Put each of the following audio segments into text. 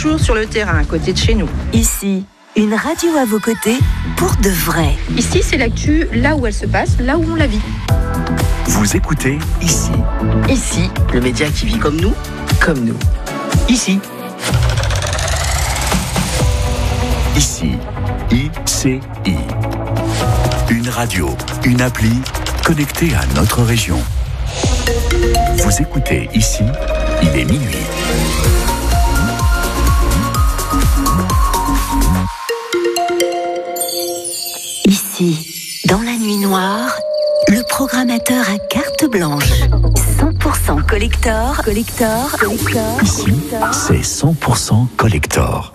toujours sur le terrain, à côté de chez nous. Ici, une radio à vos côtés pour de vrai. Ici, c'est l'actu là où elle se passe, là où on la vit. Vous écoutez Ici. Ici, le média qui vit comme nous. Ici. Ici, ICI. Une radio, une appli connectée à notre région. Vous écoutez Ici, il est minuit. Ici, dans la nuit noire, le programmateur à carte blanche. 100% collector. Ici, c'est 100% collector.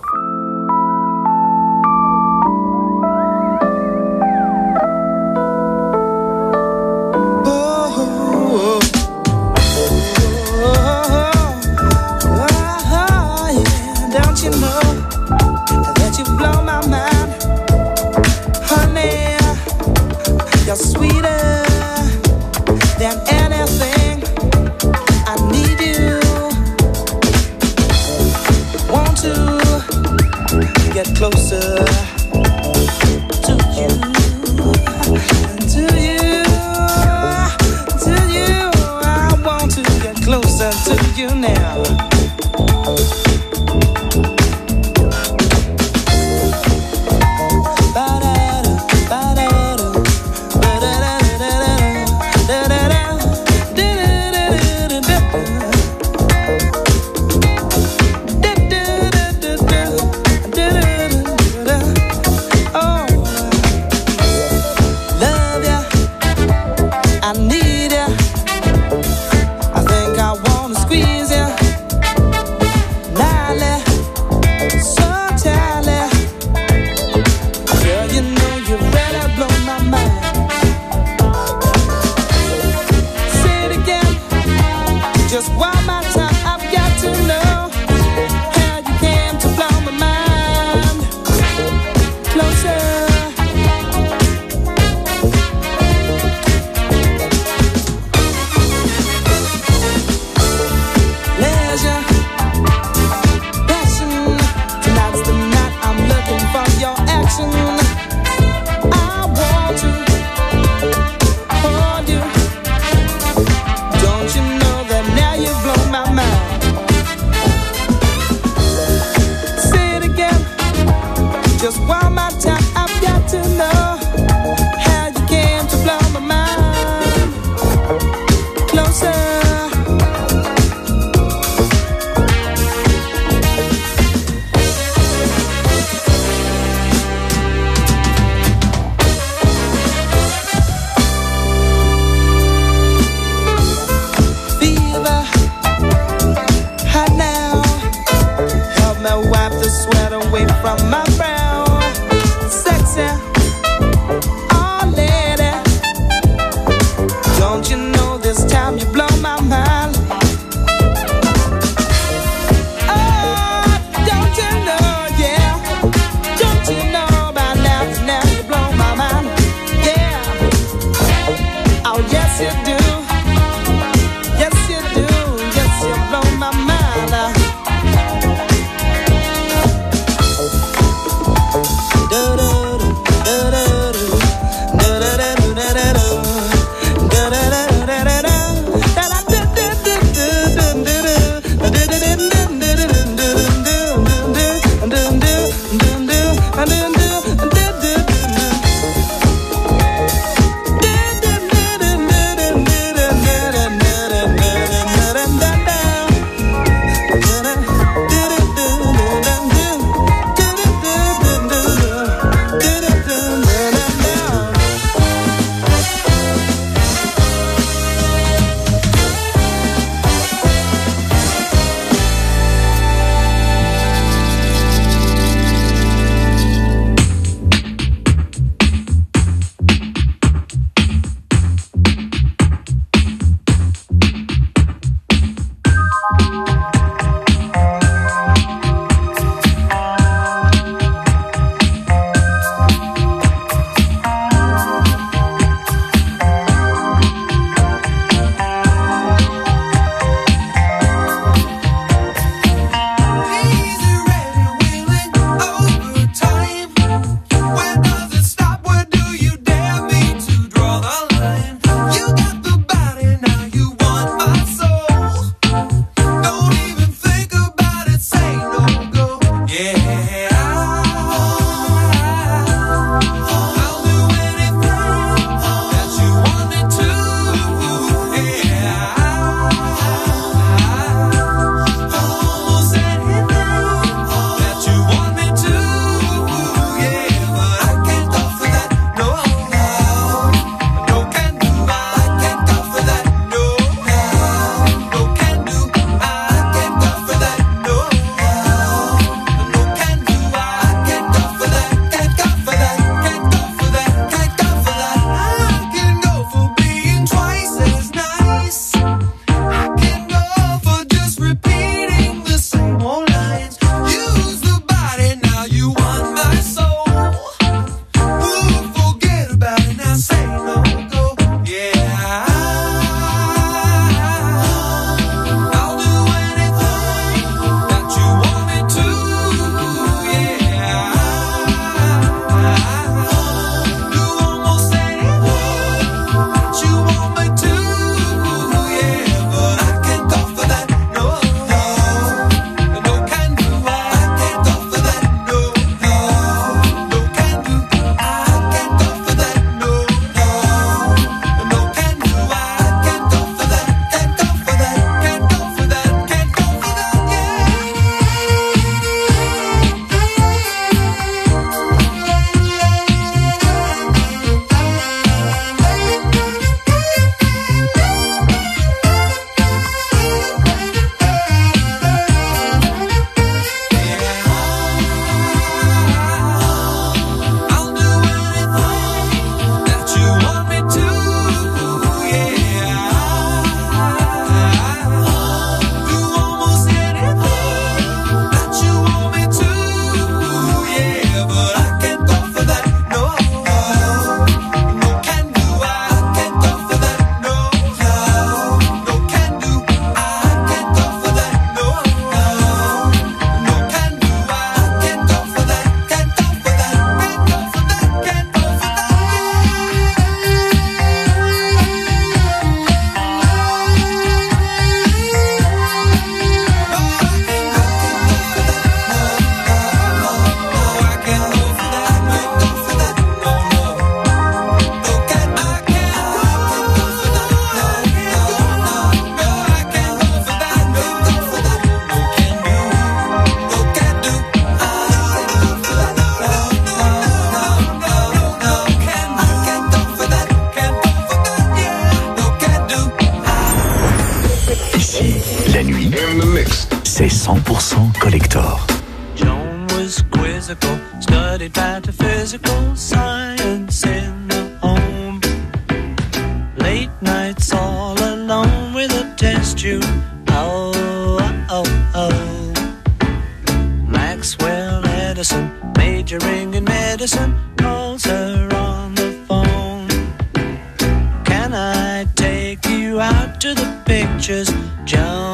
Collector. Joan was quizzical, studied metaphysical science in the home. Late nights all alone with a test tube. Oh, oh, oh. Maxwell Edison, majoring in medicine, calls her on the phone. Can I take you out to the pictures, Joan?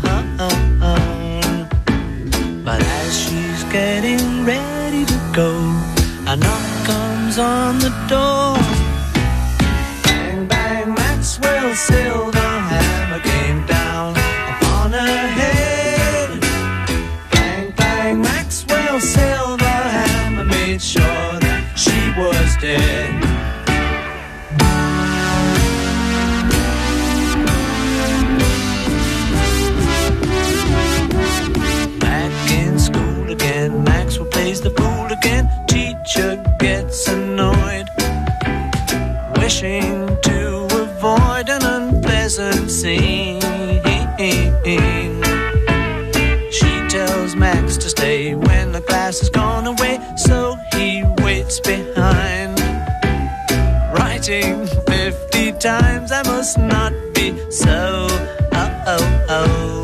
But as she's getting ready to go, a knock comes on the door. Bang, bang, Maxwell's silver hammer came down upon her head. Bang, bang, Maxwell's silver hammer made sure that she was dead. Maxwell plays the fool again. Teacher gets annoyed, wishing to avoid an unpleasant scene. She tells Max to stay when the class has gone away, so he waits behind, writing 50 times, I must not be so. Oh, oh, oh.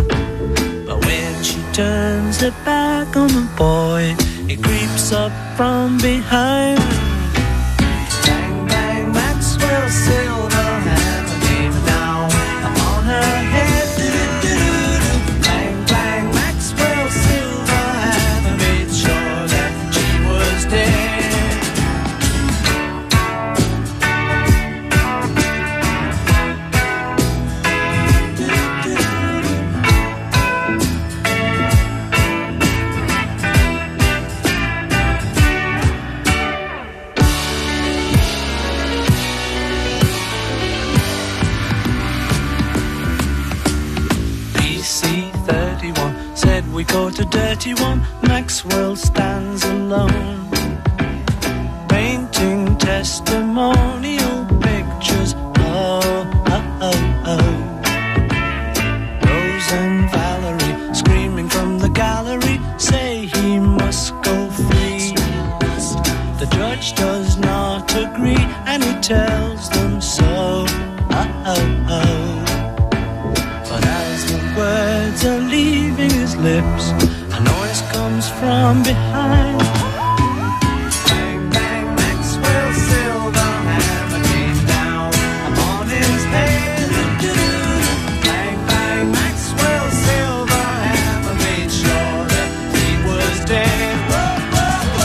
Turns her back on the boy, he creeps up from behind. Bang, bang, Maxwell's silver hammer came down upon her head. Bang, bang, Maxwell's silver hammer made sure that she was dead. We go to dirty one, Maxwell stands alone, painting testimonial pictures. Oh, oh, oh, oh. Rose and Valerie screaming from the gallery say he must go free. The judge does not agree and he tells them so. Oh, oh, oh. But as the words are leaving his lips, a noise comes from behind. Bang, bang, Maxwell's silver hammer came down upon his head. Bang, bang, Maxwell's silver hammer made sure that he was dead. Whoa, whoa,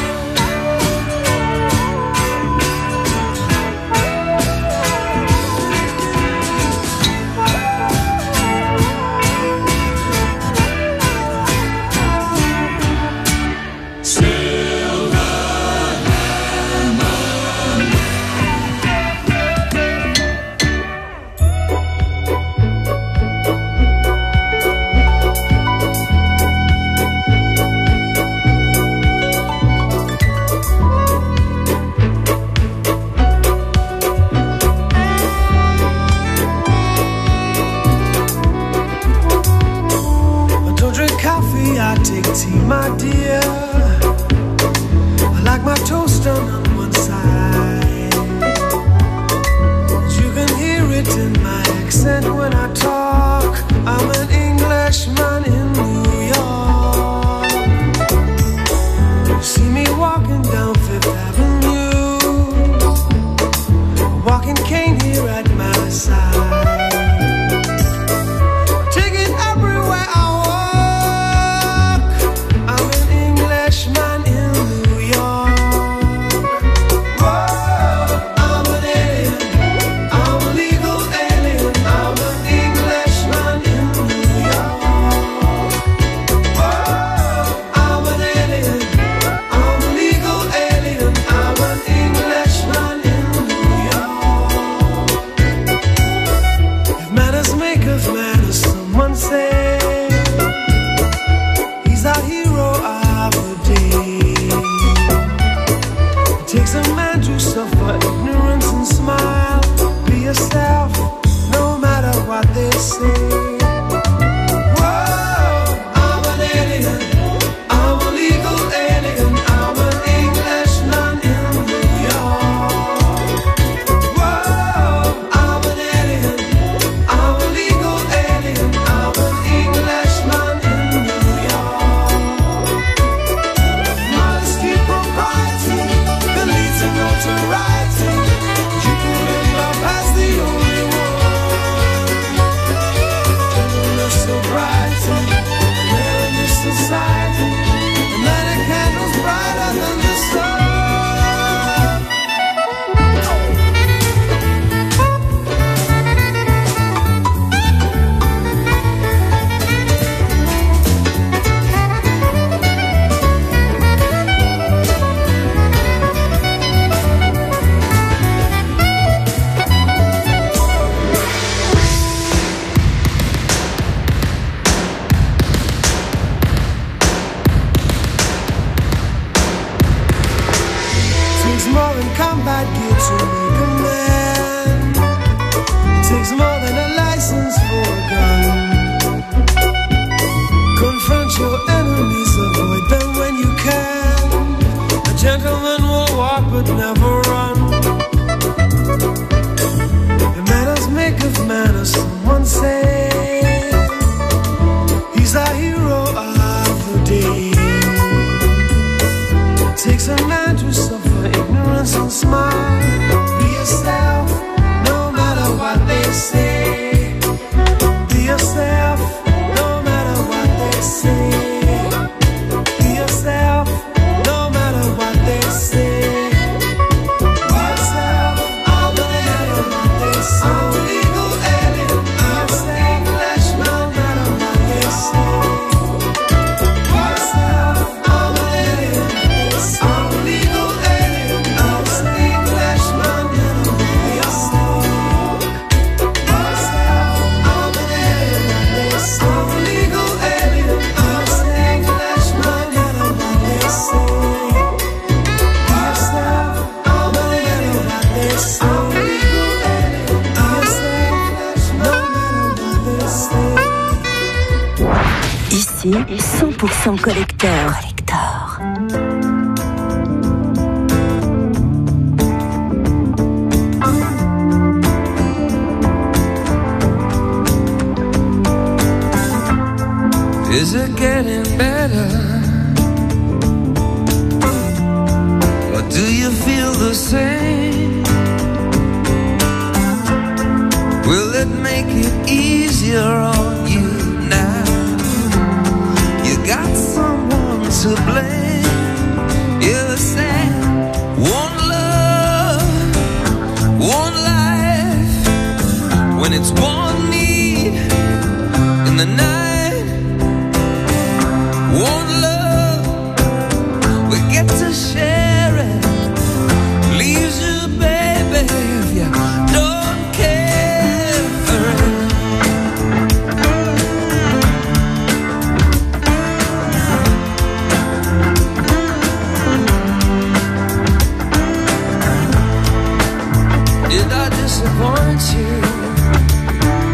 I take tea, my dear. I like my toast done on one side. You can hear it in my accent when I talk. I'm an Englishman in New York. You see me walking down Fifth Avenue, a walking cane here at my side. Take it everywhere I walk. I'm an Englishman. Ici, 100% collector. Is it getting better? Or do you feel the same? Will it make it easier on you now? You got someone to blame. You're saying one love, one life. When it's one need in the night. One love, we get to share it. Leaves you, baby, if you don't care for it. Did I disappoint you?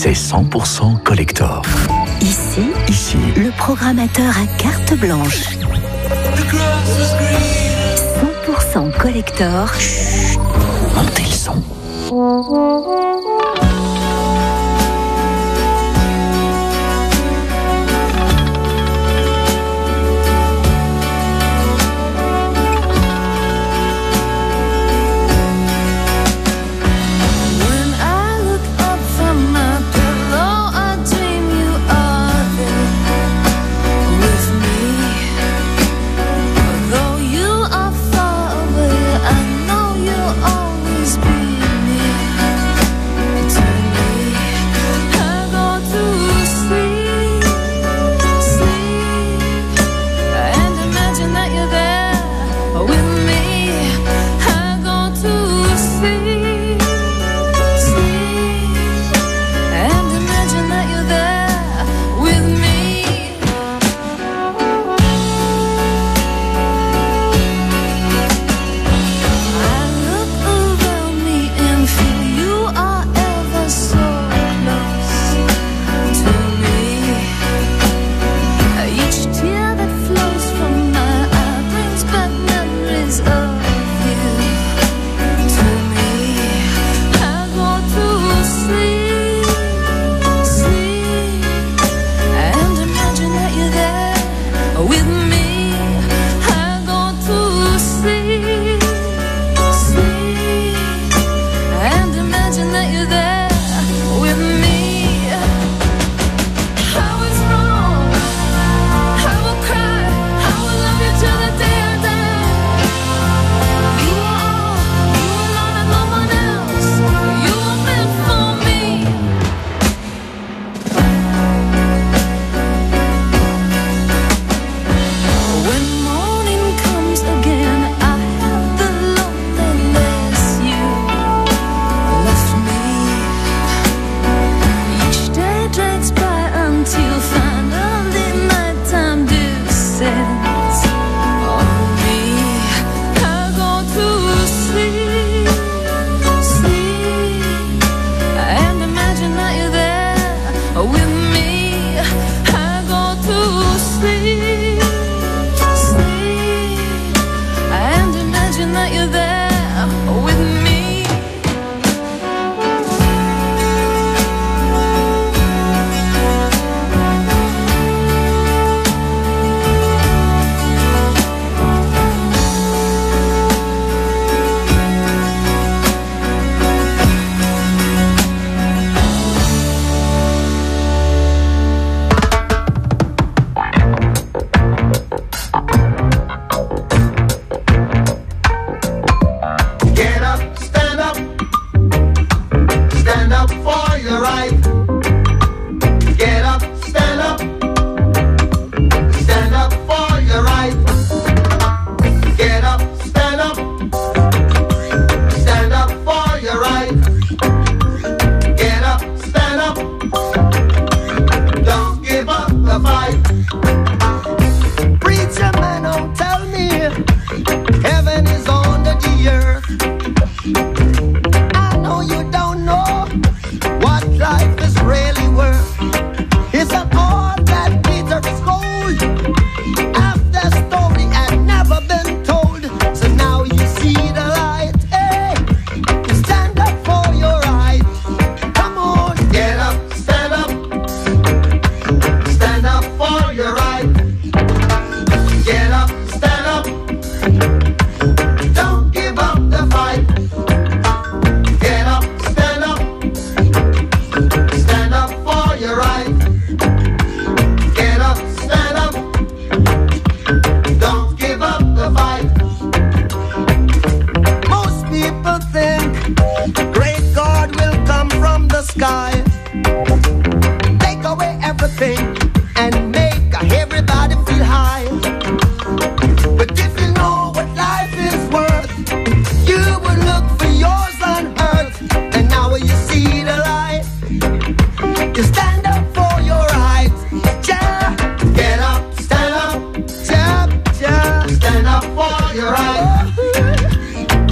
c'est 100% collector. Ici, le programmateur à carte blanche. 100% collector. Chut, montez le son.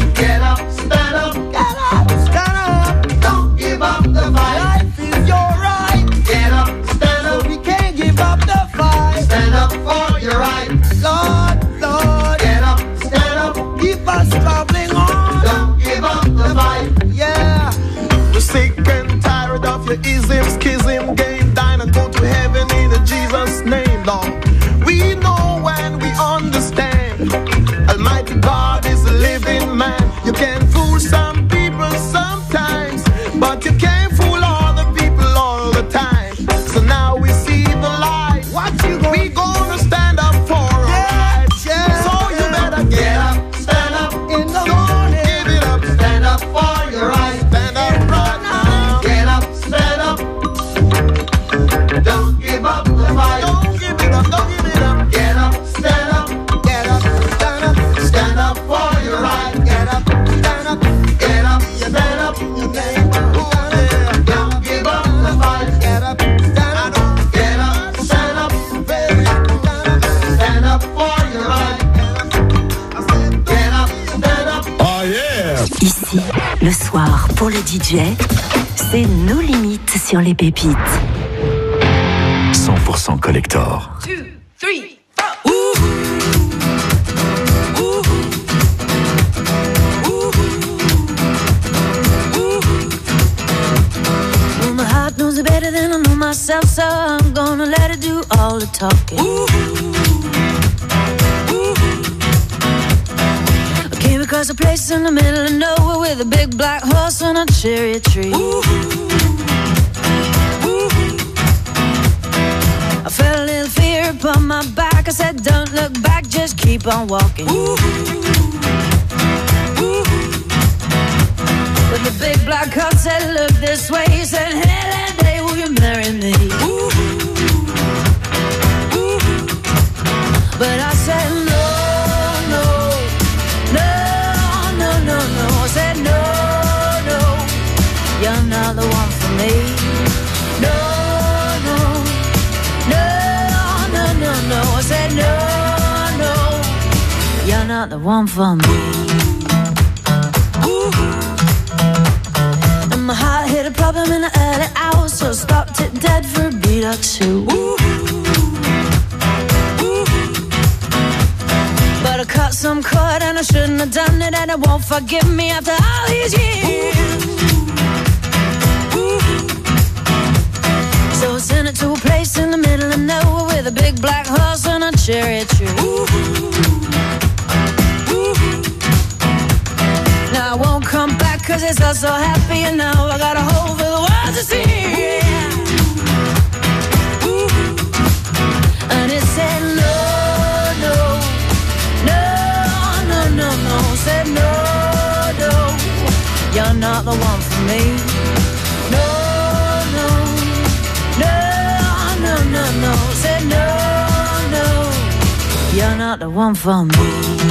Stand up, stand up, don't give up the fight. Life is your right. losing game. Dying to go to heaven in Jesus' name, Lord. We know and we understand. Almighty God is a living man. You can fool some people sometimes, but you can't fool all the people all the time. So now we see the light. What you gonna? We gonna stand up for our rights. Yeah. So you better get up, stand up in the morning. Give it up, stand up for your rights. Stand up right now. Get up, stand up. Don't give up the fight. Don't give it up, don't give it up. Get up, stand up. Get up, stand up. Stand up for your right. Get up, stand up. Get up, stand up in your neighborhood. Don't give up the fight. Get up, stand up. Get up, stand up. Stand up for your right. Get up, stand up. Oh yeah! Ici, le soir, pour le DJ, c'est nos limites sur les pépites. 100% collector. 2, 3, 4. Well, my heart knows it better than I know myself, so I'm gonna let it do all the talking. I came across a place in the middle of nowhere with a big black horse and a cherry tree. I felt a little fear upon my back. I said, don't look back, just keep on walking. But the big black horse said, look this way. He said, hey, that day, will you marry me? But I said, no, no, no, no, no, no. I said, no, no, you're not the one for me. No, no, no, no, no, no. I said, no, no, you're not the one for me. And my heart hit a problem in the early hours, so I stopped it dead for a beat or two. But I cut some cord and I shouldn't have done it, and it won't forgive me after all these years. So I sent it to a place in the middle of nowhere with a big black horse and a cherry tree. Now I won't come back 'cause it's all so happy, and now I got a hole for the world to see. And it said no, no, no, no, no, no. Said no, no, you're not the one for me. No, no, no, no, no, no. Said no, no, you're not the one for me.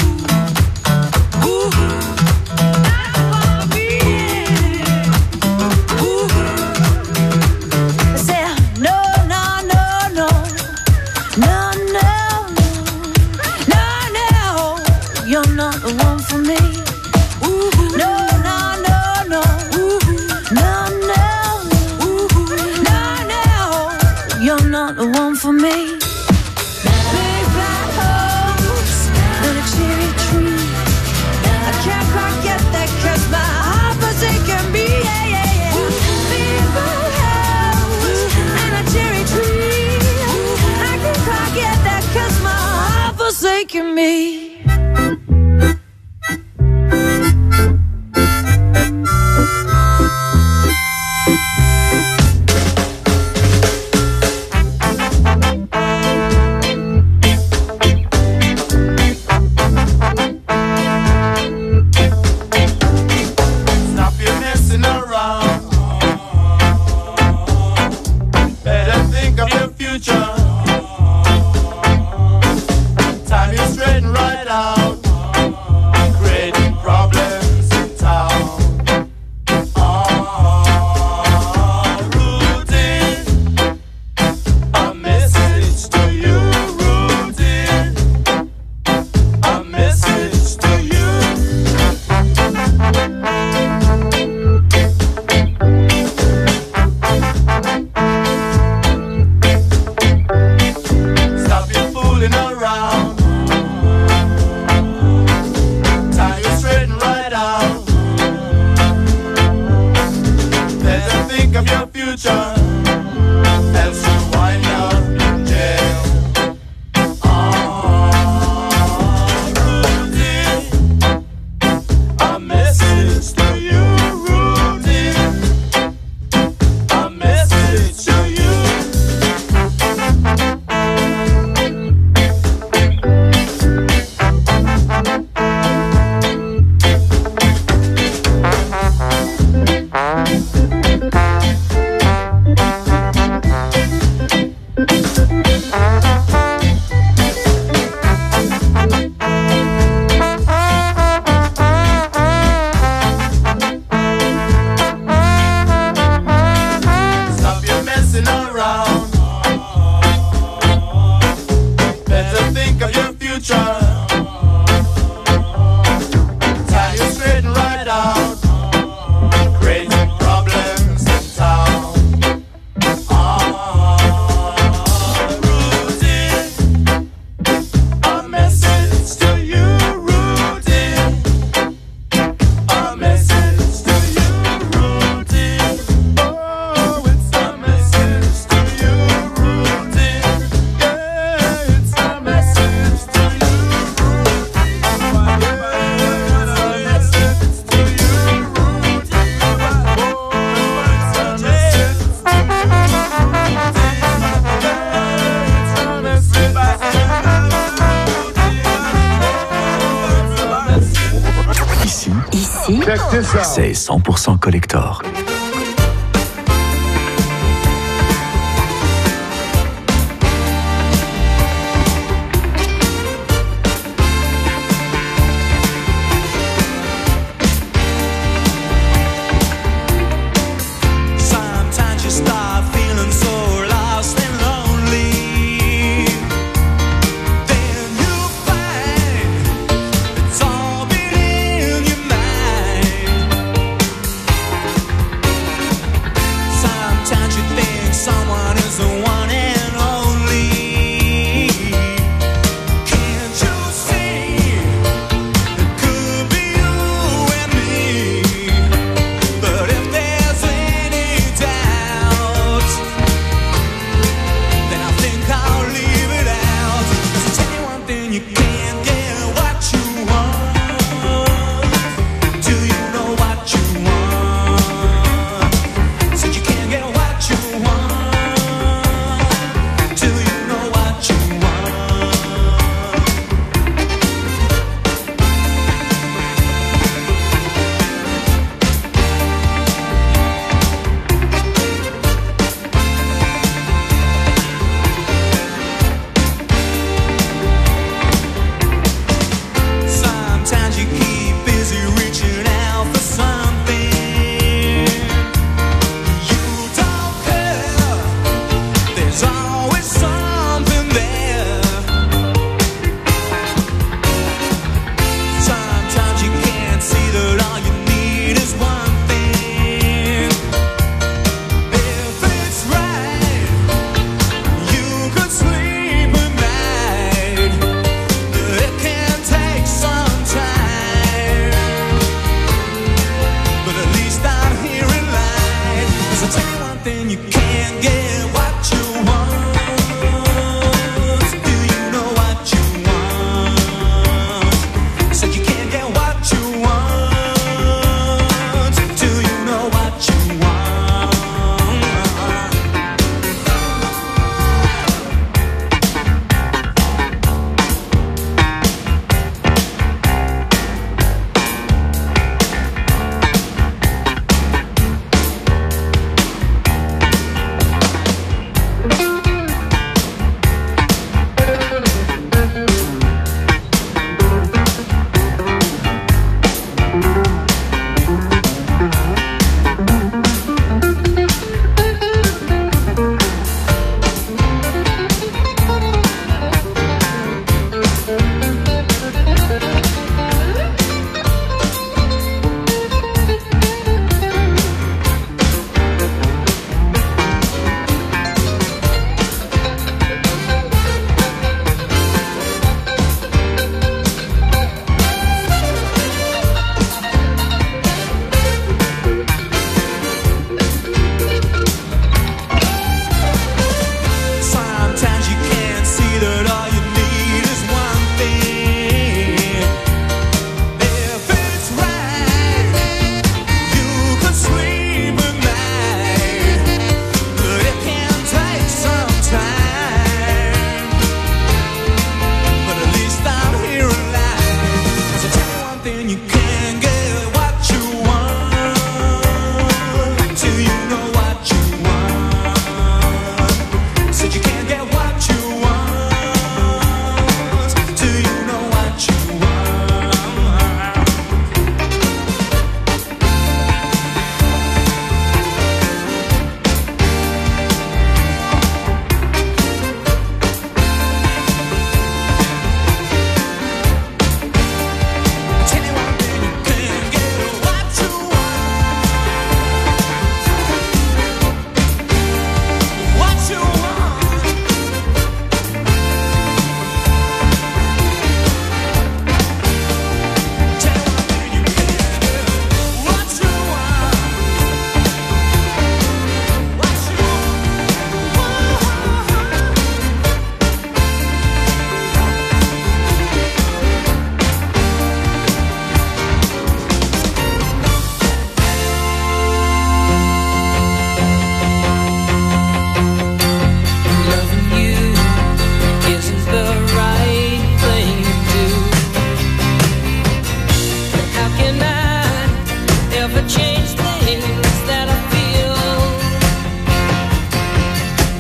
For me, big black horse and a cherry tree. I can't quite get that 'cause my heart forsaken me. Yeah, yeah, yeah. Big black horse and a cherry tree. I can't quite get that 'cause my heart forsaken me. around. Better think of your future. Time you straighten right out. Crazy problems in town. Rooted, a message to you. Rooted, a message to you. Rooted, oh, it's a message to you. Rooted, yeah, it's a message to you. Ici, Check this out. c'est 100% collector. Sometimes you start feeling so lost and lonely. Then you find it's all been in your mind.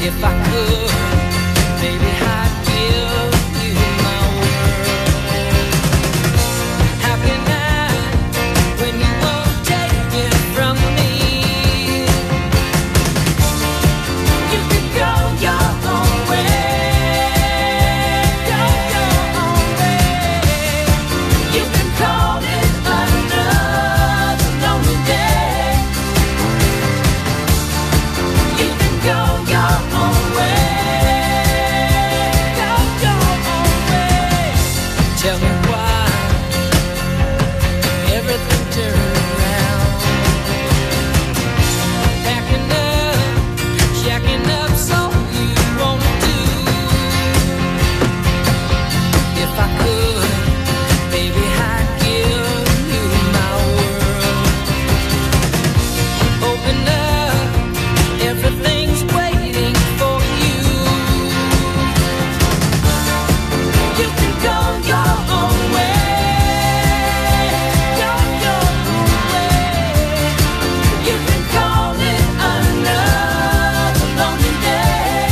If I could, baby, I'd give you my world. How can I, when you won't take it from me? You can go your own way, go your own way. You can call it another lonely day. You can go your own way, go your own way. Tell me why everything turned around. Packing up, jacking up, so you won't do. If I could, baby, I'd give you my world. Open up, everything's waiting for you. You can go your own way, go your own way. You can call it another lonely day.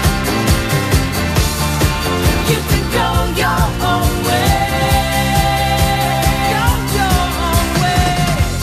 You can go your own way, go your own way.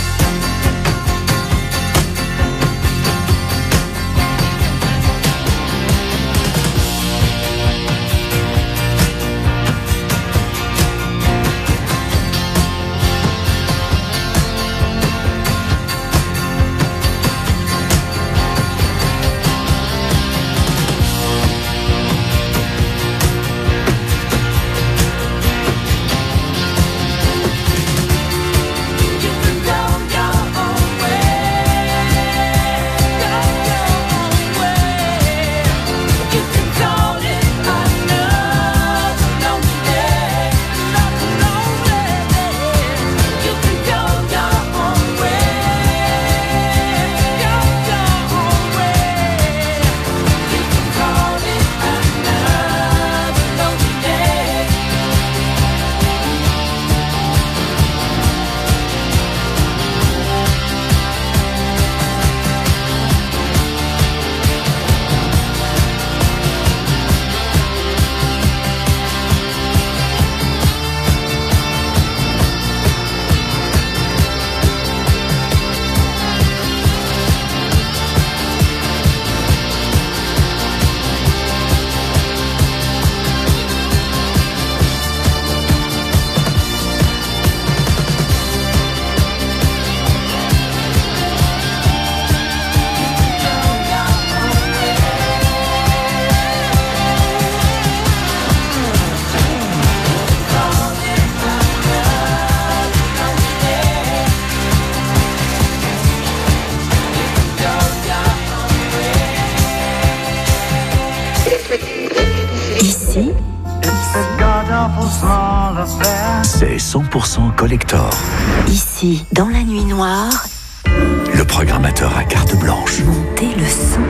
You can go your own way, go your own way. You can call it another lonely day, another lonely day. You can go your own way, go your own way. You can call it another lonely day. Ici, C'est 100% collector. ici, dans la nuit noire, Le programmateur à carte blanche. montez le son.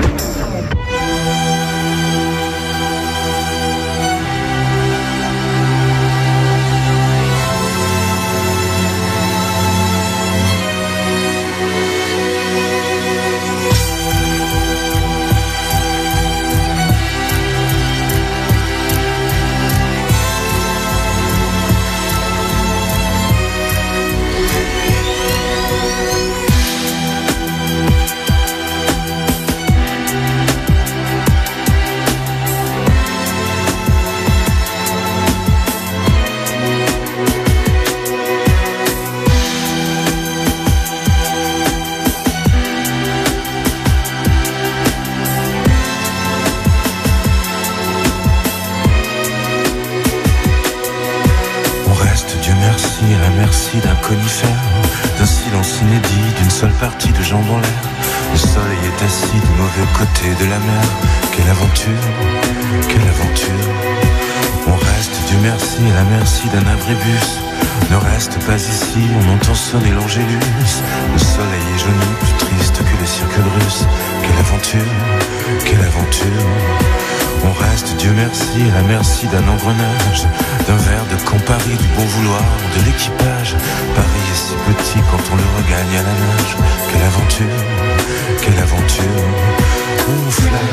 À la merci d'un conifère, d'un silence inédit, d'une seule partie de jambes en l'air. Le soleil est assis du mauvais côté de la mer. Quelle aventure, quelle aventure. On reste, Dieu merci, à la merci d'un abribus. Ne reste pas ici, on entend sonner l'angélus. Le soleil est jauni, plus triste que les cirques russes. Quelle aventure, quelle aventure. On reste, Dieu Dieu merci, à la merci d'un engrenage, d'un verre de Campari, du bon vouloir de l'équipage. Paris est si petit quand on le regagne à la nage. Quelle aventure, quelle aventure. On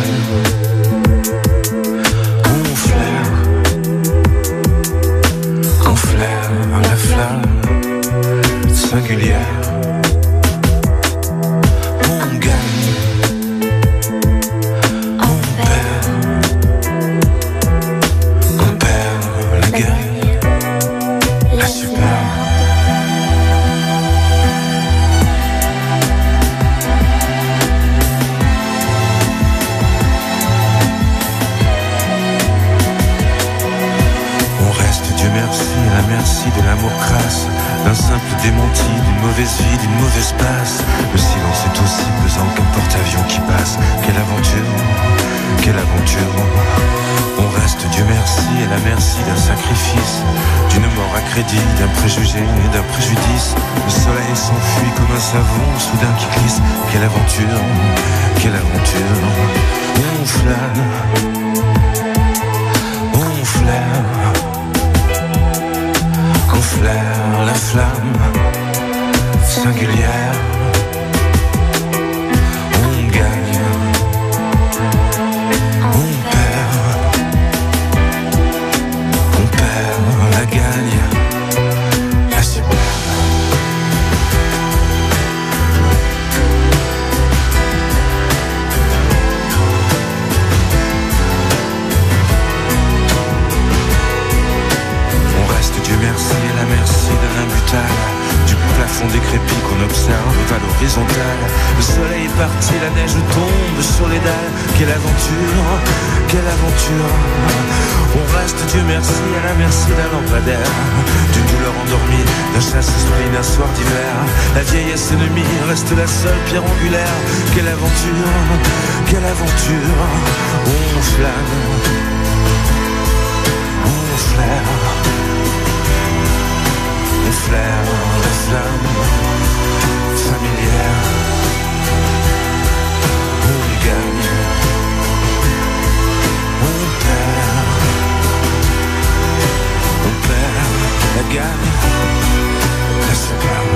flaire, on flaire la flamme singulière. On gagne, on perd la gagne, la superbe. Dieu merci, à la merci de l'amour crasse, d'un simple démenti, d'une mauvaise vie, d'une mauvaise passe. Le silence est aussi pesant qu'un porte-avions qui passe. Quelle aventure, quelle aventure. On reste Dieu merci, à la merci d'un sacrifice, d'une mort à crédit, d'un préjugé, d'un préjudice. Le soleil s'enfuit comme un savon soudain qui glisse. Quelle aventure, quelle aventure. On flâne, on flaire, on flaire la flamme singulière. On gagne, on perd la gagne, la superbe. Dieu merci, à la merci de l'imbutable, du plafond décrépit qu'on observe à l'horizontale. Le soleil est parti, la neige tombe sur les dalles. Quelle aventure, quelle aventure. On reste Dieu merci, à la merci d'un lampadaire, d'une douleur endormie, d'un chasse-esprit, d'un soir d'hiver. La vieillesse ennemie reste la seule pierre angulaire. Quelle aventure, quelle aventure. On flâne, on flaire, on flaire la flamme familière. On gagne, on perd la gagne, la superbe.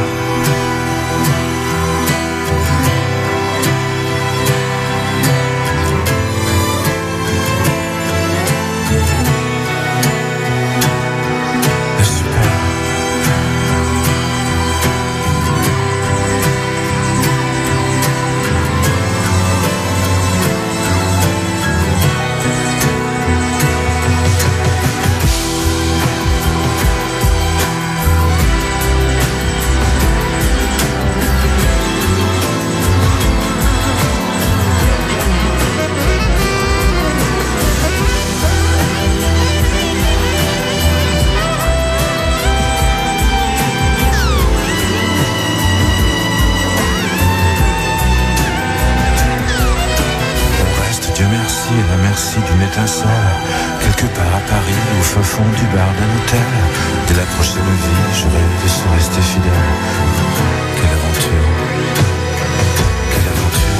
Merci d'une étincelle, quelque part à Paris, au fin fond du bar d'un hôtel. Dès la prochaine vie, je rêve de se rester fidèle. Quelle aventure, quelle aventure.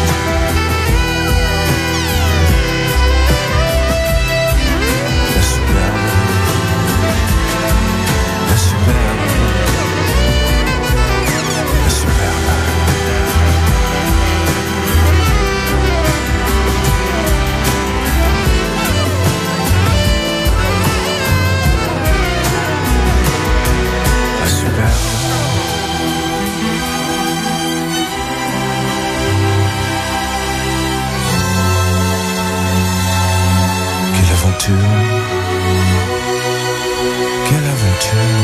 La superbe, la superbe, la superbe. Quelle aventure.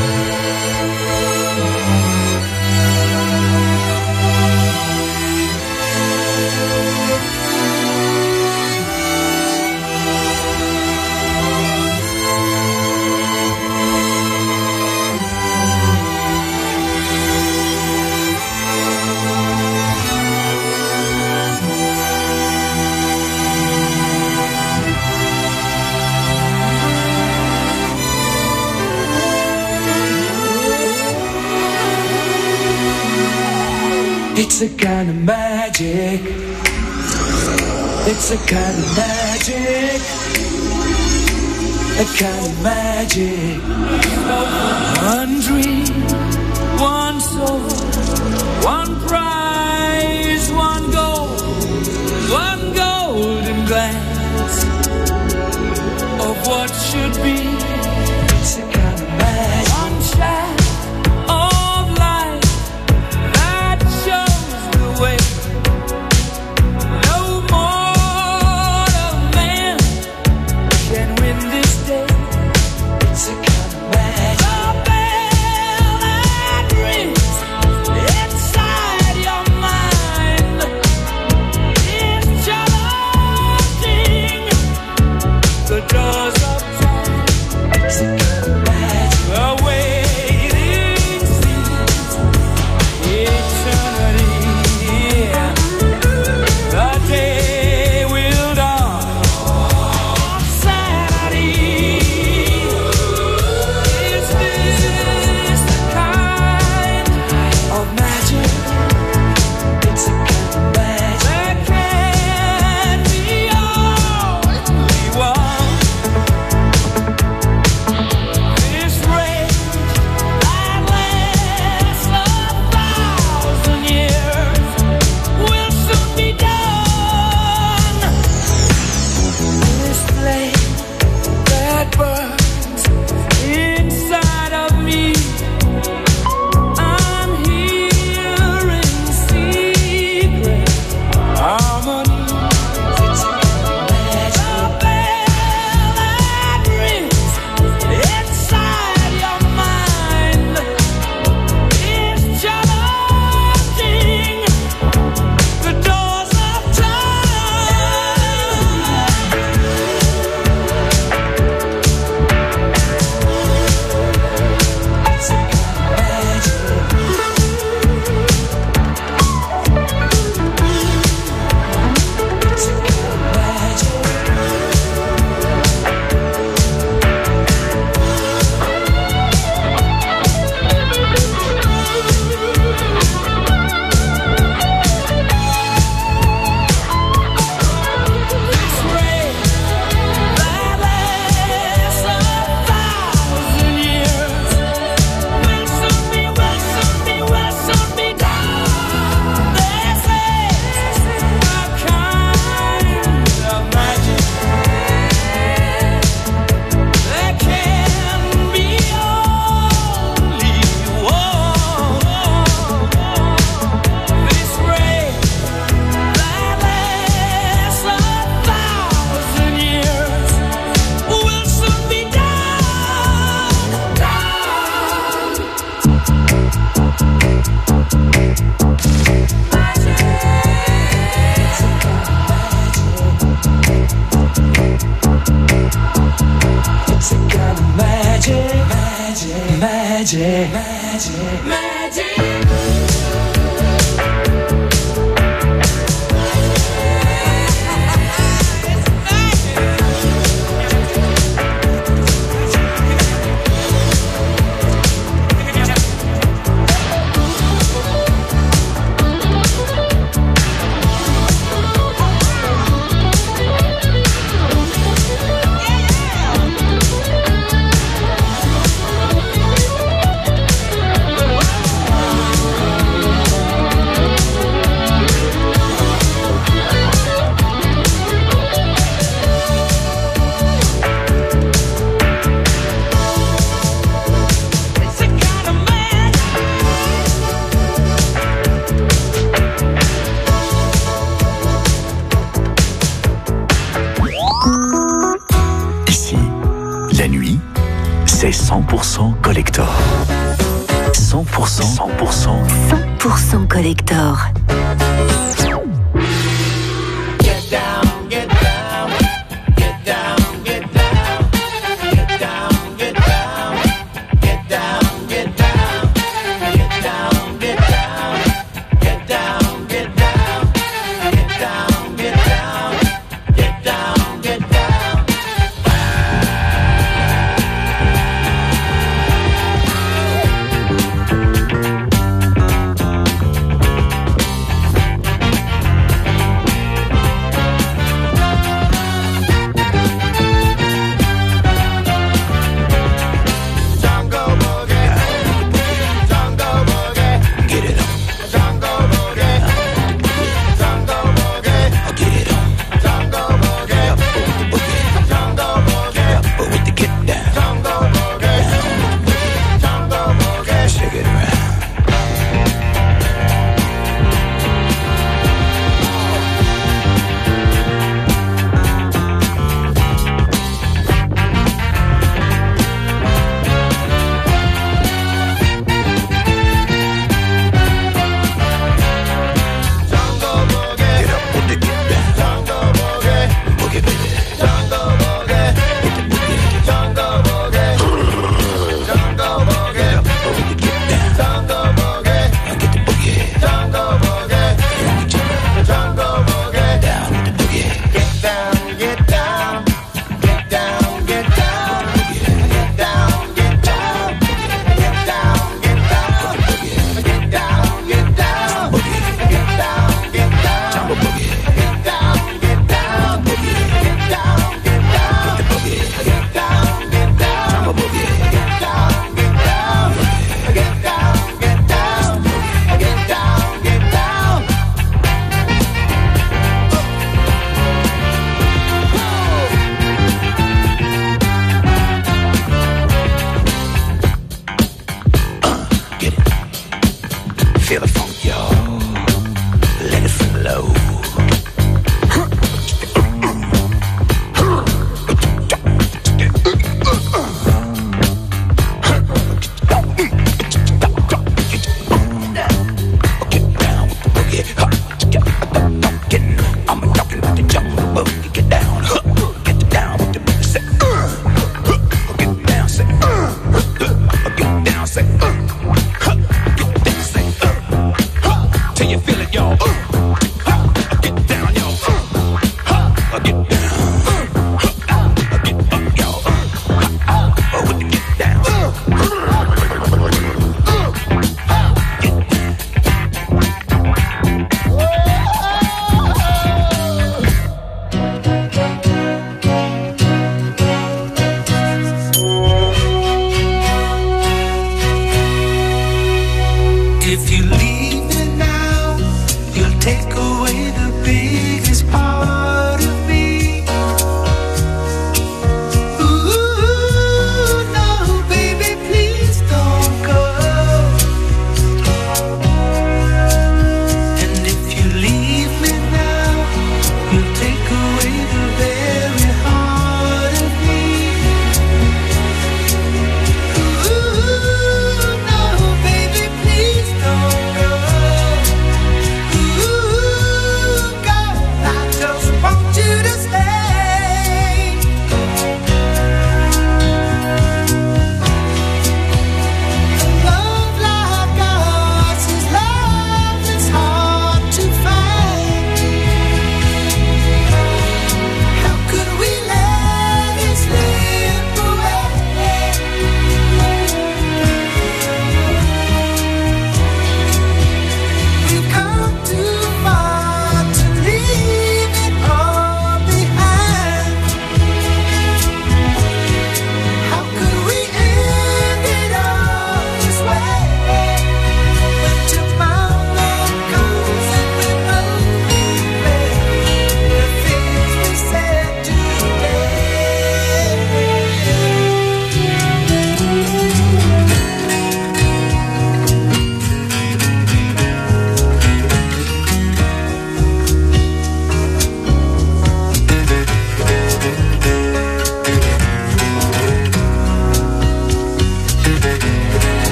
It's a kind of magic. It's a kind of magic. a kind of magic. One dream, one soul, one prize, one golden glance of what should be. It's a kind of magic. One shine of light that shows the way. No mortal man can win this day. It's a kind of magic. The bell that rings inside your mind is challenging the doors of time. It's a kind of magic. The waiting seems eternity. The day will dawn on Saturday. Is this the kind of magic? It's a kind of magic. There can be only one. This race that lasts 1,000 years will soon be done. This flame that burns inside of me, I'm hearing secret harmony. It's a kind of magic. The bell that rings inside your mind is challenging the doors of time. It's a kind of magic. It's a kind of magic. This rain that lasts 1,000 years will soon be done. This is a kind of magic. There can be only one. This rain that lasts 1,000 years will soon be done. It's a kind of magic, magic, magic, magic. It's a kind of magic. Ici, la nuit, c'est 100% collector. 100% 100% collector.